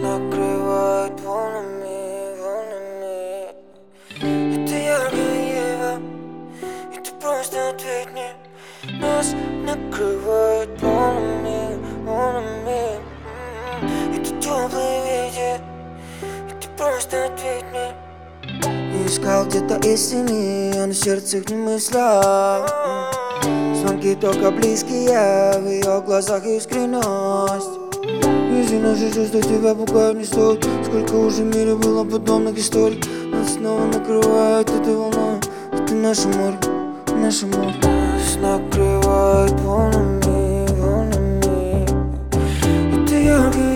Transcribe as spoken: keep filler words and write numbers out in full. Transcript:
накрывает волнами, волнами. Это яркое, и ты просто ответь мне. Нас накрывает волнами, волнами. Это теплый ветер, и ты просто ответь мне. Я искал где-то истины, а на сердце их не мыслях. Звонки только близкие, в ее глазах искренность. Если наши чувства тебя пугают, не стоит. Сколько уже в мире было подобных историй. Нас снова накрывает этой волной. Это наше море, наше море. Нас накрывает волнами, волнами. Это яркое